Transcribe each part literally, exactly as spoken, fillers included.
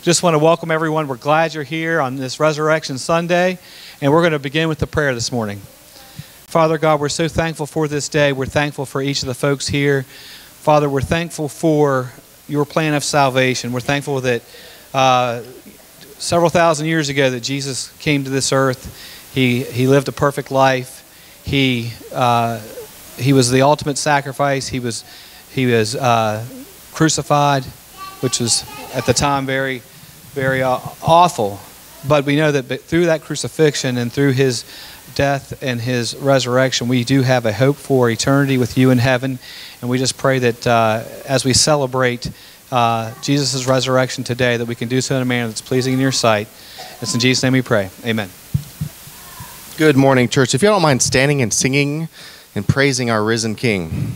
Just want to welcome everyone. We're glad you're here on this Resurrection Sunday, and we're going to begin with the prayer this morning. Father God, we're so thankful for this day. We're thankful for each of the folks here. Father, we're thankful for your plan of salvation. We're thankful that uh, several thousand years ago that Jesus came to this earth. He he lived a perfect life. He uh, he was the ultimate sacrifice. He was he was uh, crucified, which was at the time very very uh, awful. But we know that through that crucifixion and through his death and his resurrection, we do have a hope for eternity with you in heaven. And we just pray that uh, as we celebrate uh, Jesus' resurrection today, that we can do so in a manner that's pleasing in your sight. It's in Jesus' name we pray. Amen. Good morning, church. If you don't mind standing and singing and praising our risen King.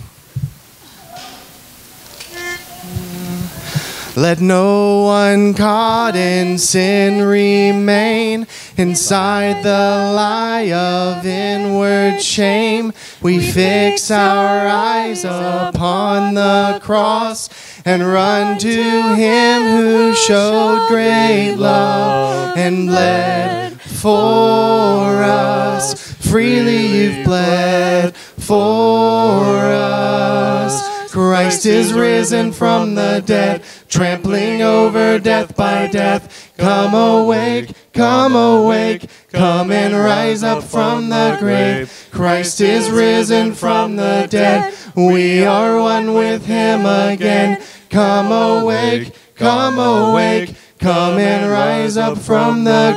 Let no one caught in sin remain inside the lie of inward shame. We fix our eyes upon the cross and run to him who showed great love and bled for us. Freely you've bled for us. Christ is risen from the dead, trampling over death by death. Come awake, come awake, come and rise up from the grave. Christ is risen from the dead, we are one with him again. Come awake, come awake, come and rise up from the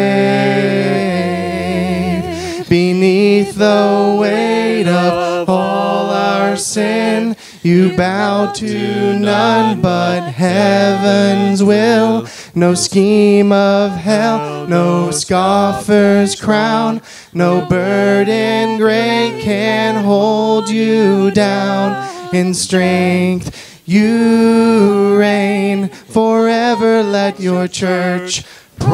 grave. Beneath the weight of all our sin, you bow to none but heaven's will. No scheme of hell, no scoffer's crown, no burden great can hold you down. In strength you reign forever. Let your church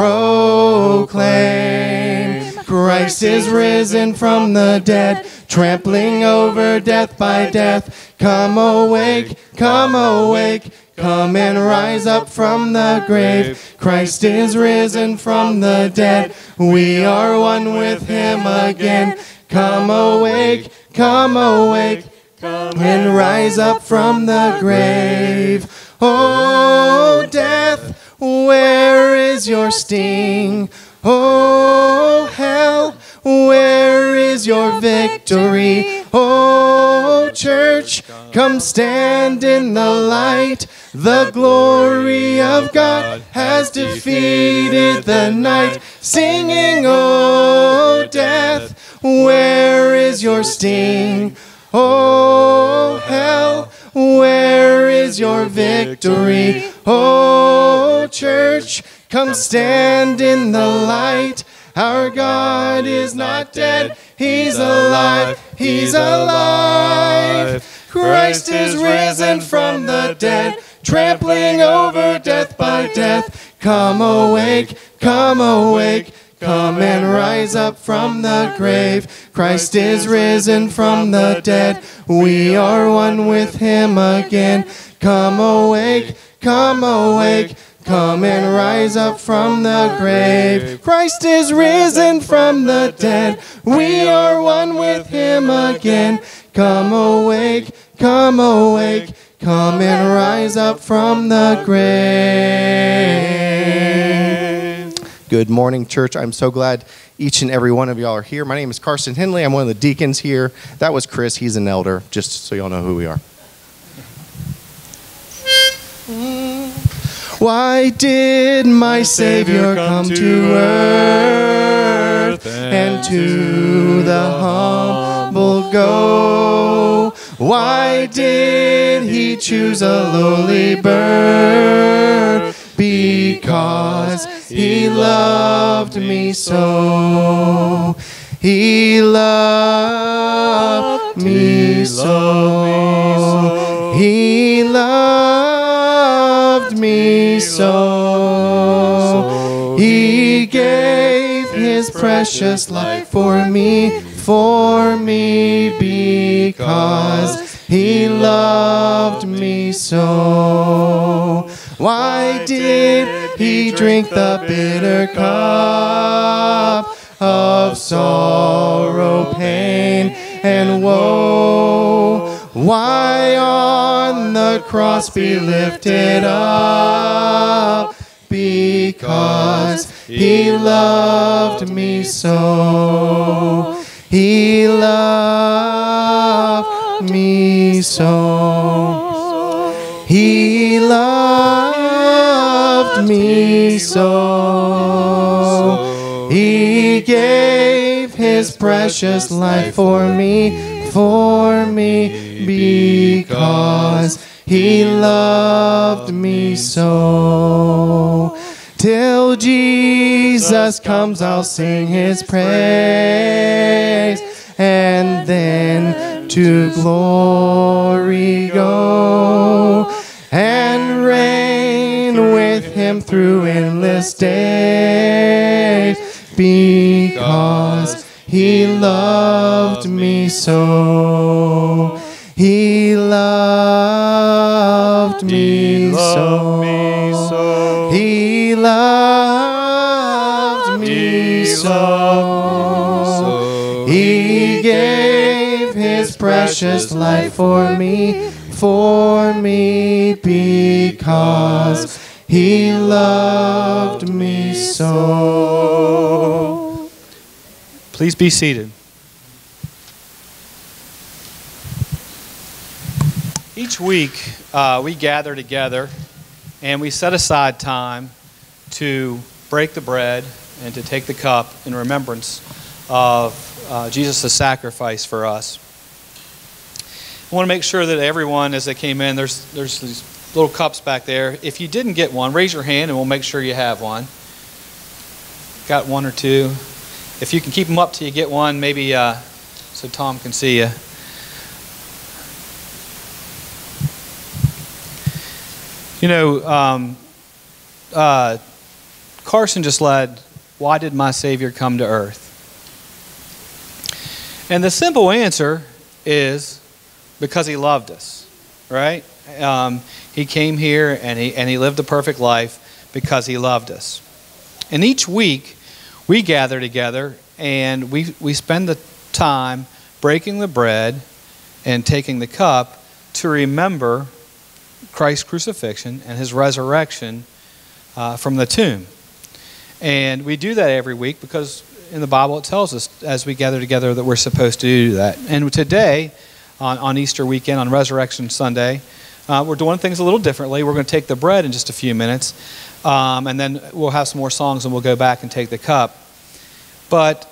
proclaim. Christ is risen from the dead, trampling over death by death. Come awake, come awake, come and rise up from the grave. Christ is risen from the dead, we are one with him again. Come awake, come awake, come and rise up from the grave. Oh, death, where is your sting? Oh, hell, where is your victory? Oh, church, come stand in the light. The glory of God has defeated the night. Singing, oh, death, where is your sting? Oh, hell, where is your victory? Oh, church, come stand in the light. Our God is not dead, he's alive, he's alive. Christ is risen from the dead, trampling over death by death. Come awake, come awake, come and rise up from the grave. Christ is risen from the dead, we are one with him again. Come awake, come awake, come and rise up from the grave. Christ is risen from the dead, we are one with him again. Come awake, come awake, come and rise up from the grave. Good morning, church. I'm so glad each and every one of y'all are here. My name is Carson Henley. I'm one of the deacons here. That was Chris. He's an elder, just so y'all know who we are. Why did my Savior come to earth and to the humble go? Why did he choose a lowly birth? Because he loved me so. He loved me so. He loved me so. He gave his precious life for me, for me, because he loved me so. Why did he drink the bitter cup of sorrow, pain, and woe. Why on the cross be lifted up? Because he loved me so. He loved me so. He loved me so. He gave his precious life for me, for me, because he loved me so. Till Jesus comes, I'll sing his praise, and then to glory go, and reign with him through endless days, because he loved me so. He loved me so. He loved me so. He gave his precious life for me, for me, because he loved me so. Please be seated. Each week, uh, we gather together and we set aside time to break the bread and to take the cup in remembrance of uh, Jesus' sacrifice for us. I want to make sure that everyone, as they came in, there's, there's these little cups back there. If you didn't get one, raise your hand and we'll make sure you have one. Got one or two. If you can keep them up till you get one, maybe uh, so Tom can see you. You know, um, uh, Carson just led, "Why did my Savior come to earth?" And the simple answer is because he loved us, right? Um, he came here and he, and he lived a perfect life because he loved us. And each week we gather together and we, we spend the time breaking the bread and taking the cup to remember Christ's crucifixion and his resurrection uh, from the tomb. And we do that every week because in the Bible it tells us as we gather together that we're supposed to do that. And today, on, on Easter weekend, on Resurrection Sunday, uh, we're doing things a little differently. We're going to take the bread in just a few minutes, um, and then we'll have some more songs and we'll go back and take the cup. But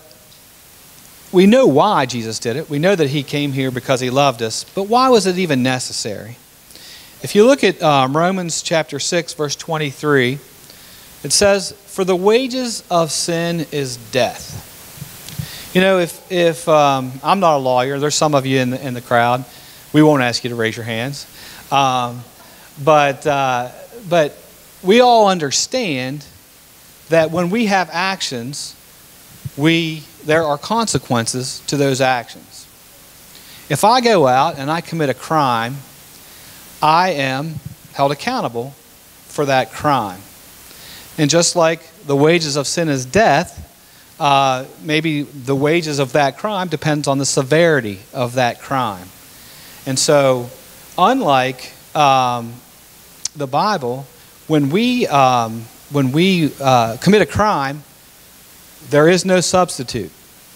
we know why Jesus did it. We know that he came here because he loved us. But why was it even necessary? If you look at um, Romans chapter six, verse twenty-three, it says, "For the wages of sin is death." You know, if, if um, I'm not a lawyer, there's some of you in the, in the crowd. We won't ask you to raise your hands. Um, but, uh, but we all understand that when we have actions, we, there are consequences to those actions. If I go out and I commit a crime, I am held accountable for that crime. And just like the wages of sin is death, uh, maybe the wages of that crime depends on the severity of that crime. And so, unlike um, the Bible, when we, um, when we uh, commit a crime, there is no substitute.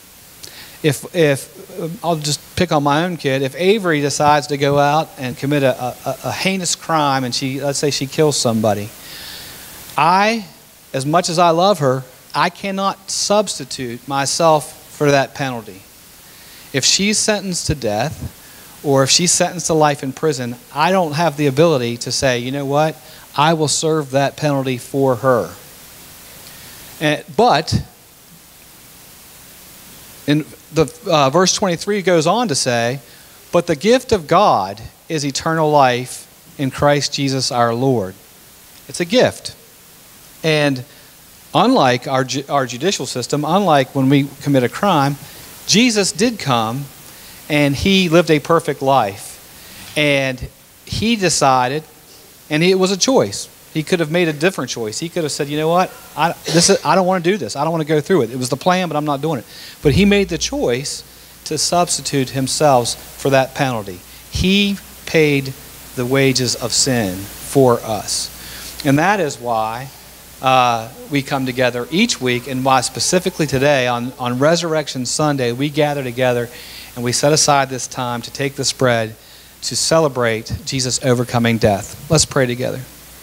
If, if I'll just pick on my own kid, if Avery decides to go out and commit a, a, a heinous crime and she, let's say she kills somebody, I, as much as I love her, I cannot substitute myself for that penalty. If she's sentenced to death or if she's sentenced to life in prison, I don't have the ability to say, you know what, I will serve that penalty for her. And, but in the uh, verse twenty-three goes on to say, "But the gift of God is eternal life in Christ Jesus our Lord." It's a gift. And unlike our, ju our judicial system, unlike when we commit a crime, Jesus did come and he lived a perfect life. And he decided, and it was a choice, He could have made a different choice. He could have said, you know what, I, this is, I don't want to do this. I don't want to go through it. It was the plan, but I'm not doing it. But he made the choice to substitute himself for that penalty. He paid the wages of sin for us. And that is why uh, we come together each week, and why specifically today on, on Resurrection Sunday, we gather together and we set aside this time to take this bread to celebrate Jesus overcoming death. Let's pray together.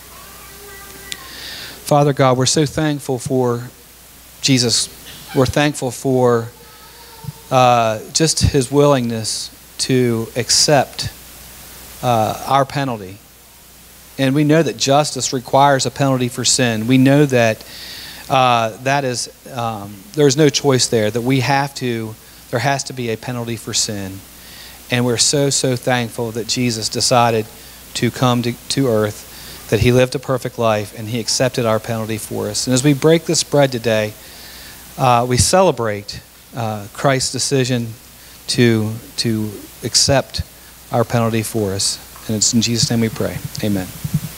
Father God, we're so thankful for Jesus. We're thankful for uh, just his willingness to accept uh, our penalty. And we know that justice requires a penalty for sin. We know that uh, that is um, there's no choice there, that we have to, there has to be a penalty for sin. And we're so, so thankful that Jesus decided to come to, to earth, that he lived a perfect life, and he accepted our penalty for us. And as we break this bread today, uh, we celebrate uh, Christ's decision to, to accept our penalty for us. And it's in Jesus' name we pray. Amen.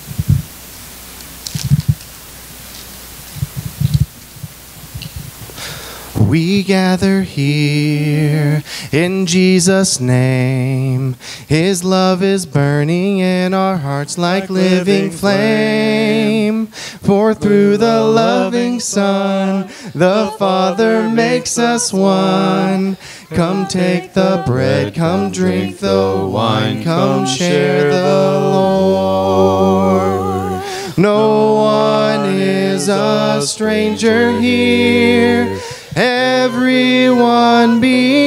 We gather here in Jesus' name. His love is burning in our hearts like living flame. For through the loving Son, the Father makes us one. Come take the bread, come drink the wine, come share the Lord. No one is a stranger here. Everyone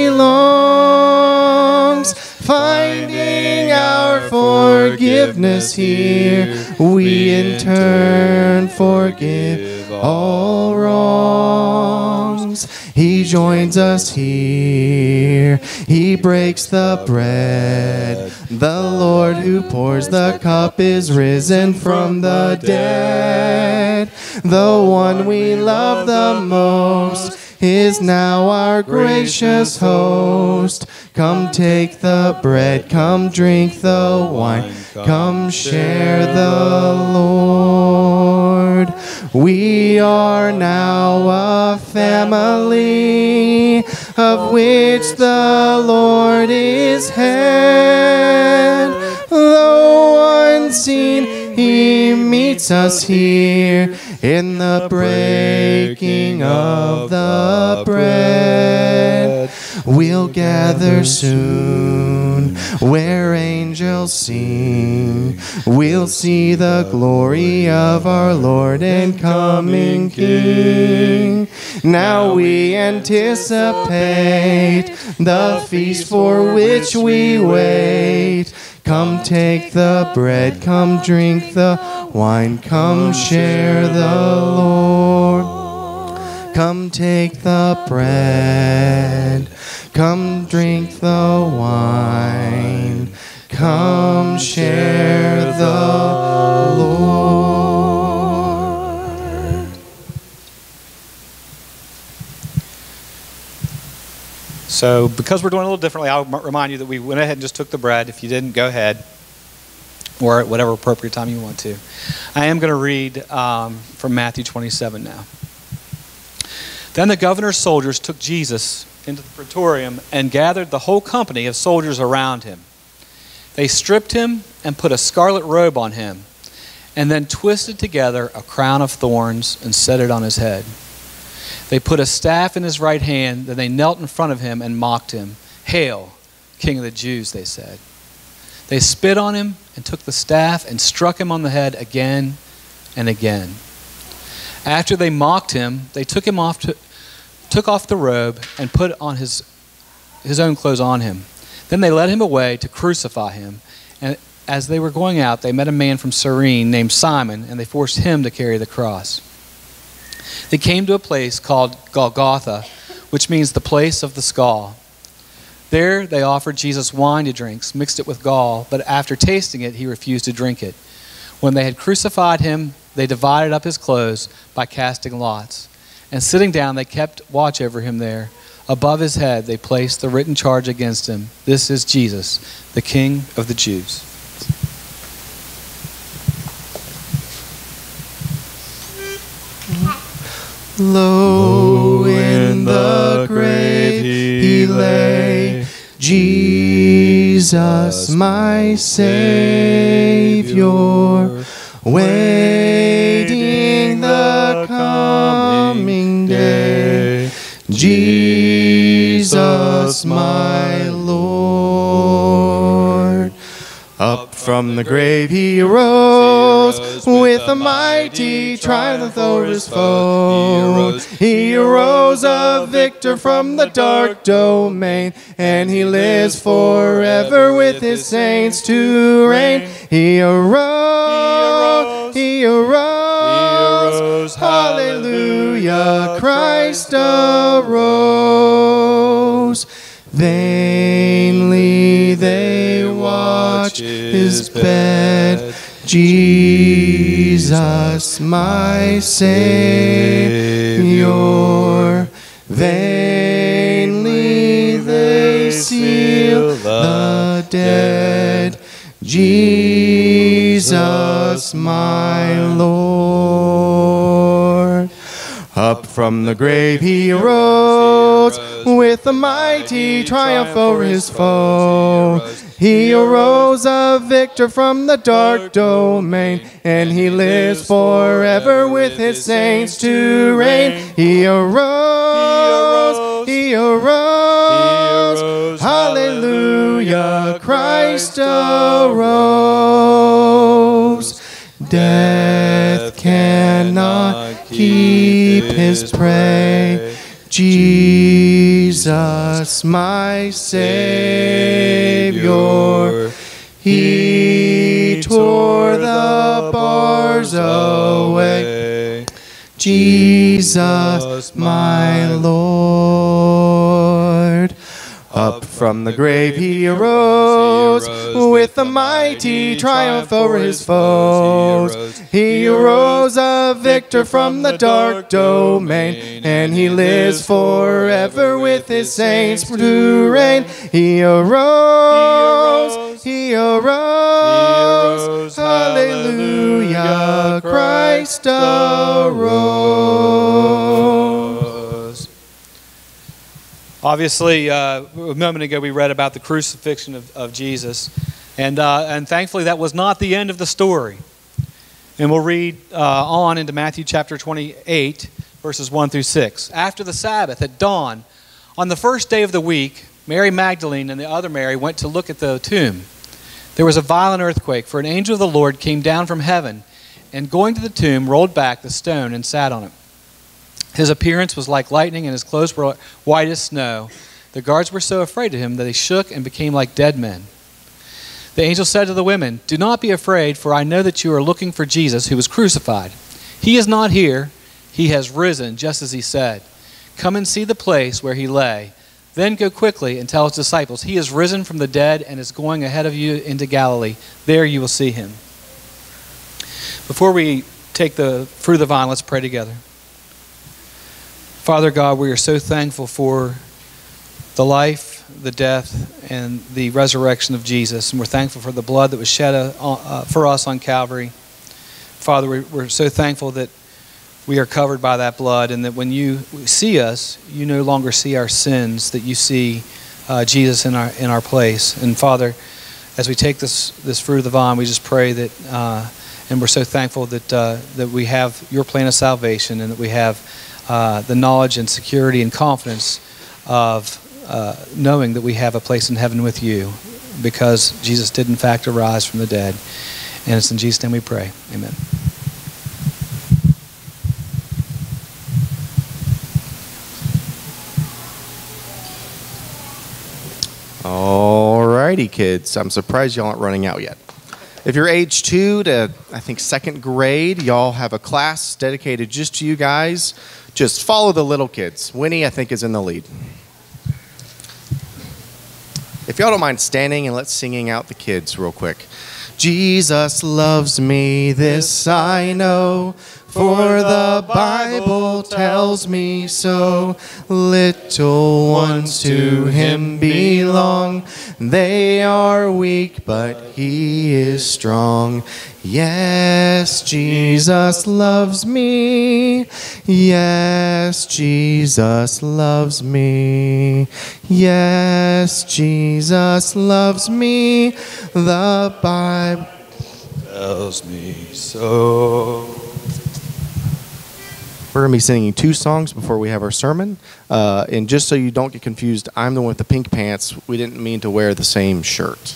belongs, finding our forgiveness here. We in turn forgive all wrongs. He joins us here. He breaks the bread. The Lord who pours the cup is risen from the dead. The one we love the most is now our gracious host. Come take the bread, come drink the wine, come share the Lord. We are now a family of which the Lord is head. Though unseen, he meets us here in the breaking of the bread. We'll gather soon where angels sing. We'll see the glory of our Lord and coming King. Now we anticipate the feast for which we wait. Come take the bread, come drink the wine, come share the Lord. Come take the bread, come drink the wine, come share the Lord. So because we're doing it a little differently, I'll remind you that we went ahead and just took the bread. If you didn't, go ahead, or at whatever appropriate time you want to. I am going to read um, from Matthew twenty-seven now. Then the governor's soldiers took Jesus into the praetorium and gathered the whole company of soldiers around him. They stripped him and put a scarlet robe on him, and then twisted together a crown of thorns and set it on his head. They put a staff in his right hand, then they knelt in front of him and mocked him. "Hail, King of the Jews," they said. They spit on him and took the staff and struck him on the head again and again. After they mocked him, they took him off to, took off the robe and put on his, his own clothes on him. Then they led him away to crucify him. And as they were going out, they met a man from Cyrene named Simon, and they forced him to carry the cross. They came to a place called Golgotha, which means the place of the skull. There they offered Jesus wine to drink, mixed it with gall, but after tasting it, he refused to drink it. When they had crucified him, they divided up his clothes by casting lots. And sitting down, they kept watch over him there. Above his head, they placed the written charge against him. "This is Jesus, the King of the Jews." Low in the grave he lay, Jesus, my Savior, waiting the coming day. Jesus, my Lord. Up from the grave he arose, with a mighty triumph over his foe. He arose a victor from the dark domain, and he lives forever with his saints to reign. He arose, he arose, hallelujah, Christ arose. Vainly they watch his bed, Jesus, my Savior. Vainly they seal the dead, Jesus, my Lord. Up from the grave he arose, with a mighty triumph over his foe. He arose a victor from the dark domain, and he lives forever with his saints to reign. He arose, he arose, hallelujah, Christ arose. Death cannot keep his prey, Jesus, my Savior. He tore the bars away, Jesus, my Lord. Up from the grave he arose, with a mighty triumph over his foes. He arose a victor from the dark domain, and he lives forever with his saints to reign. He arose, he arose, hallelujah, Christ arose. Obviously, uh, a moment ago we read about the crucifixion of, of Jesus, and, uh, and thankfully that was not the end of the story. And we'll read uh, on into Matthew chapter twenty-eight, verses one through six. After the Sabbath, at dawn, on the first day of the week, Mary Magdalene and the other Mary went to look at the tomb. There was a violent earthquake, for an angel of the Lord came down from heaven, and going to the tomb, rolled back the stone and sat on it. His appearance was like lightning, and his clothes were white as snow. The guards were so afraid of him that they shook and became like dead men. The angel said to the women, "Do not be afraid, for I know that you are looking for Jesus who was crucified. He is not here. He has risen, just as he said. Come and see the place where he lay. Then go quickly and tell his disciples, he is risen from the dead and is going ahead of you into Galilee. There you will see him." Before we take the fruit of the vine, let's pray together. Father God, we are so thankful for the life, the death, and the resurrection of Jesus. And we're thankful for the blood that was shed uh, uh, for us on Calvary. Father, we're, we're so thankful that we are covered by that blood, and that when you see us, you no longer see our sins, that you see uh, Jesus in our in our place. And Father, as we take this, this fruit of the vine, we just pray that, uh, and we're so thankful that, uh, that we have your plan of salvation, and that we have Uh, the knowledge and security and confidence of uh, knowing that we have a place in heaven with you, because Jesus did in fact arise from the dead. And it's in Jesus' name we pray. Amen. All righty, kids. I'm surprised y'all aren't running out yet. If you're age two to, I think, second grade, y'all have a class dedicated just to you guys. Just follow the little kids. Winnie, I think, is in the lead. If y'all don't mind standing and let's singing out the kids real quick. Jesus loves me, this I know, for the Bible tells me so. Little ones to him belong. They are weak, but he is strong. Yes, Jesus loves me. Yes, Jesus loves me. Yes, Jesus loves me. The Bible tells me so. We're going to be singing two songs before we have our sermon. Uh, and just so you don't get confused, I'm the one with the pink pants. We didn't mean to wear the same shirt.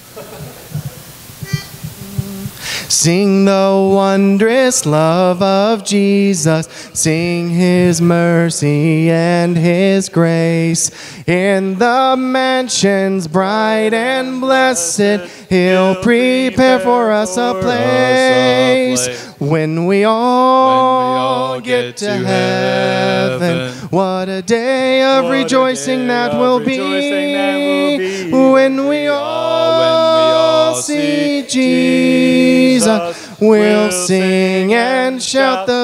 Sing the wondrous love of Jesus. Sing his mercy and his grace. In the mansions bright and blessed, he'll prepare for us a place. When we all get to heaven, what a day of rejoicing that will be. When we all see Jesus, we'll sing and shout the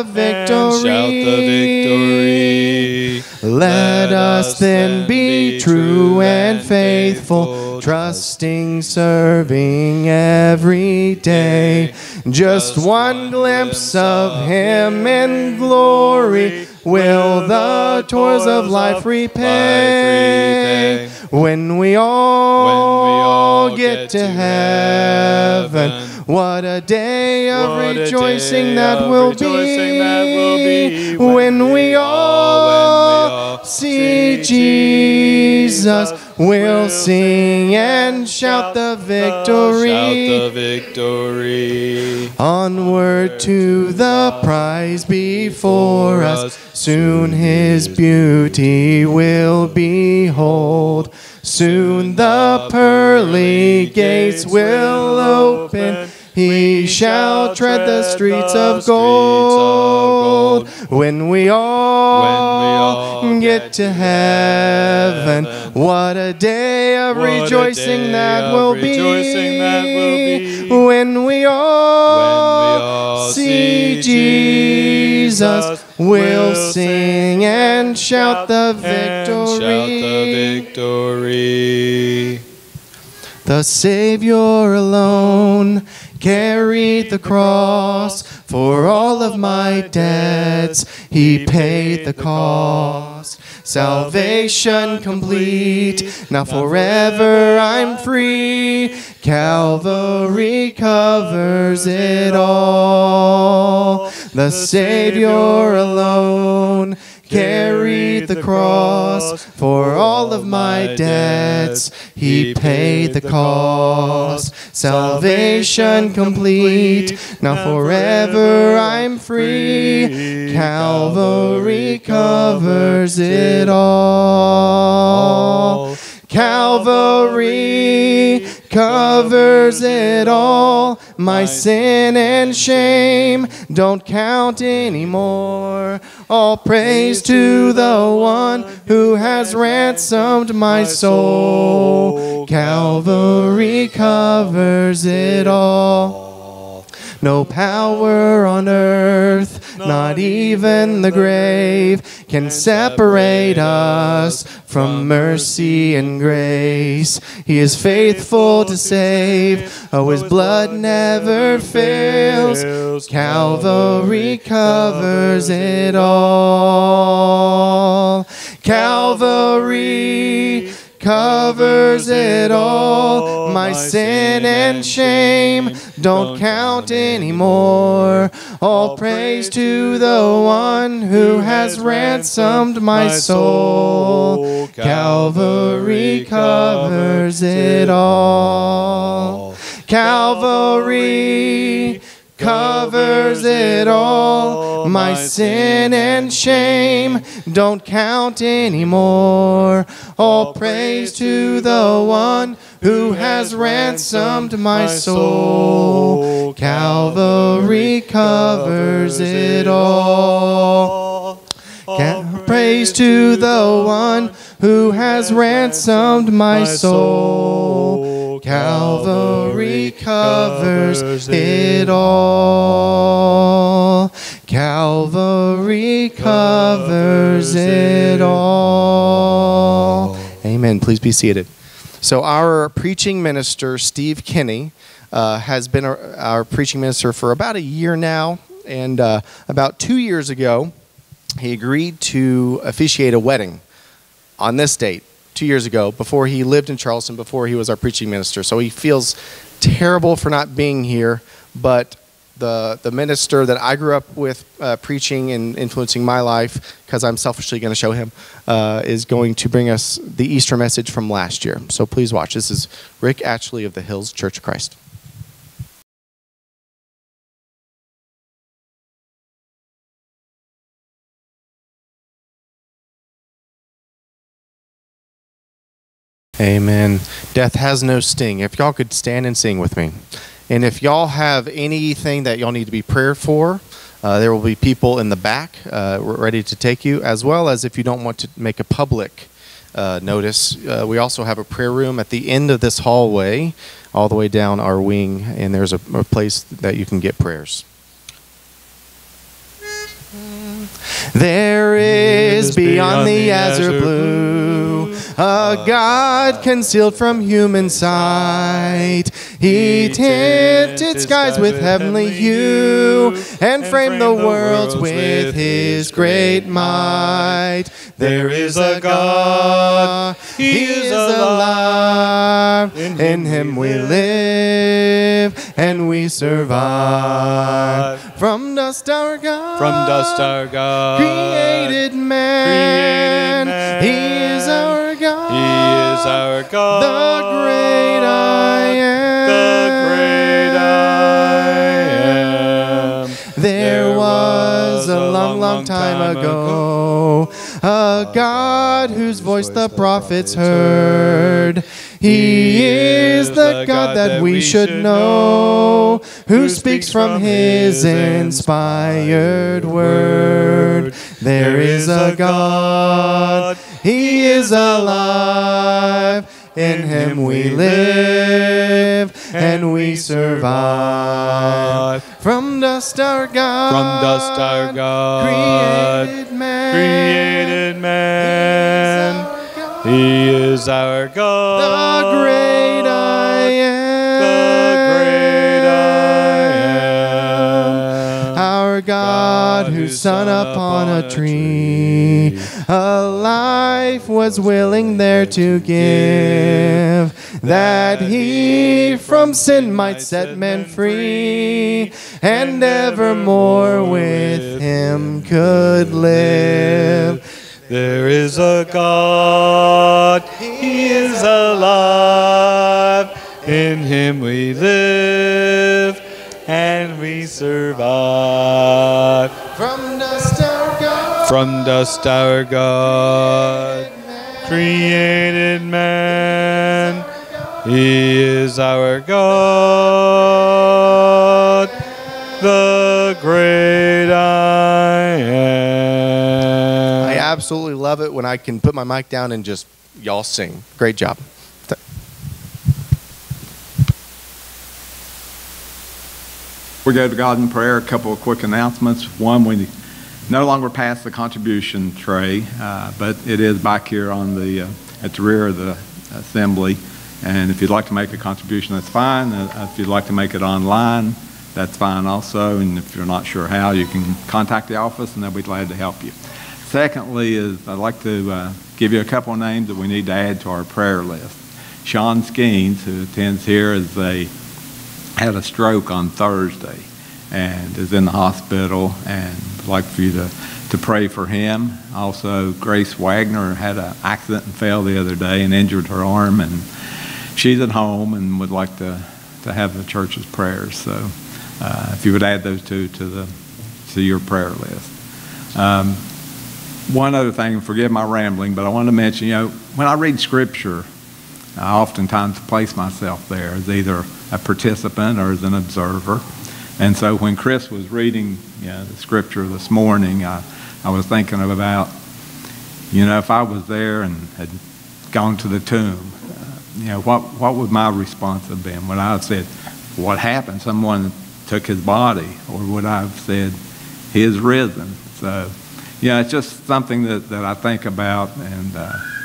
victory. Let us then be true and faithful, trusting, serving every day. Just one glimpse of him in glory will the toils of life repay. When we all get to heaven, what a day of rejoicing that will be. When we all see Jesus, we'll sing and shout the victory. Onward to the prize before us, soon his beauty will behold. Soon the pearly gates will open, he shall tread the streets of gold. When we all get to heaven, what a day of rejoicing that will be. When we all see Jesus, we'll sing and shout the victory. The Savior alone carried the cross. For all of my debts, he paid the cost. Salvation complete, now forever I'm free. Calvary covers it all. The Savior alone carried the cross. For all of my debts, he paid the cost. Salvation complete, now forever I'm free. Calvary covers it all. Calvary covers it all. My sin and shame don't count anymore. All praise to the one who has ransomed my soul. Calvary covers it all. No power on earth, not even the grave, can separate us from mercy and grace. He is faithful to save. Oh, his blood never fails. Calvary covers it all. Calvary covers it all. My sin and shame don't count anymore. All praise to the one who has ransomed my soul. Calvary covers it all. Calvary covers it all. My sin and shame don't count anymore. All praise to the one who has ransomed my soul. Calvary covers it all. Ca- praise to the one who has ransomed my soul. Calvary covers it all. Calvary covers it all. Amen. Please be seated. So our preaching minister, Steve Kinney, uh, has been our, our preaching minister for about a year now. And uh, about two years ago, he agreed to officiate a wedding on this date, two years ago, before he lived in Charleston, before he was our preaching minister. So he feels terrible for not being here, but the the minister that I grew up with uh, preaching and influencing my life, because I'm selfishly going to show him, uh, is going to bring us the Easter message from last year. So please watch. This is Rick Atchley of the Hills Church of Christ. Amen. Death has no sting. If y'all could stand and sing with me. And if y'all have anything that y'all need to be prayed for, uh, there will be people in the back uh, ready to take you, as well as if you don't want to make a public uh, notice. Uh, we also have a prayer room at the end of this hallway, all the way down our wing, and there's a, a place that you can get prayers. There is beyond the azure blue a God concealed from human sight. He tinted skies with heavenly hue and framed the worlds with his great might. There is a God, he is alive. In him we live and we survive. From dust our God, From dust our God, created man, created man. he is our God, He is our God, the great I am, the great I am. There was a long, long time ago a God whose voice the prophets heard. He is the God that we should know, who speaks from his inspired word. There is a God, he is alive. In him we live and we survive. From dust our God, From dust our God, created man, created man. He is our God, the great I am, the great I am. our God who sat upon a tree, a life was willing there to give, that he from sin might set men free, and evermore with him could live. There is a God, he is alive. In him we live and we survive. From dust our God, From dust our God, created man. He is our God, the great I am. I absolutely love it when I can put my mic down and just y'all sing. Great job. We go to God in prayer. A couple of quick announcements. One, we no longer pass the contribution tray, uh, but it is back here on the uh, at the rear of the assembly. And if you'd like to make a contribution, that's fine. Uh, if you'd like to make it online, that's fine also. And if you're not sure how, you can contact the office, and they'll be glad to help you. Secondly, is I'd like to uh, give you a couple of names that we need to add to our prayer list. Sean Skeens, who attends here, is a had a stroke on Thursday and is in the hospital, and I'd like for you to, to pray for him. Also, Grace Wagner had an accident and fell the other day and injured her arm, and she's at home and would like to, to have the church's prayers. So uh, if you would add those two to, the, to your prayer list. Um, one other thing, forgive my rambling, but I want to mention, you know, when I read Scripture, I oftentimes place myself there as either a participant or as an observer. And so when Chris was reading, you know, the Scripture this morning, I, I was thinking about, you know, if I was there and had gone to the tomb, uh, you know, what, what would my response have been? Would I have said, what happened? Someone took his body. Or would I have said, he is risen? So, yeah, it's just something that, that I think about, and uh,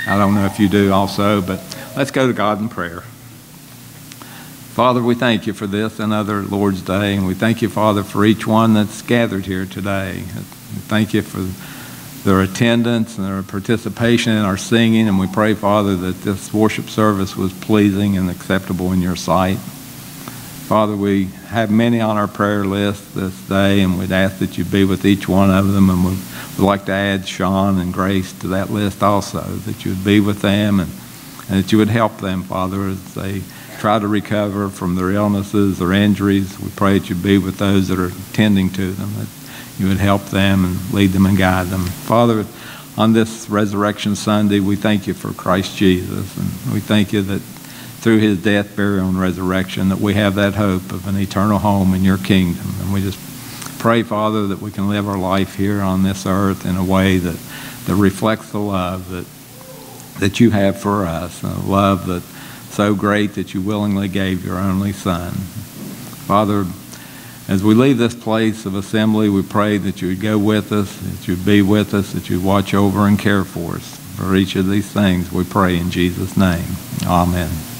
I don't know if you do also, but let's go to God in prayer. Father, we thank you for this, another Lord's Day, and we thank you, Father, for each one that's gathered here today. We thank you for their attendance and their participation in our singing, and we pray, Father, that this worship service was pleasing and acceptable in your sight. Father, we have many on our prayer list this day, and we'd ask that you be with each one of them, and we'd, we'd like to add Sean and Grace to that list also, that you would be with them and, and that you would help them, Father, as they try to recover from their illnesses or injuries. We pray that you be with those that are tending to them, that you would help them and lead them and guide them. Father, on this Resurrection Sunday, we thank you for Christ Jesus, and we thank you that through his death, burial, and resurrection, that we have that hope of an eternal home in your kingdom. And we just pray, Father, that we can live our life here on this earth in a way that, that reflects the love that, that you have for us, a love that's so great that you willingly gave your only Son. Father, as we leave this place of assembly, we pray that you would go with us, that you would be with us, that you would watch over and care for us. For each of these things, we pray in Jesus' name. Amen.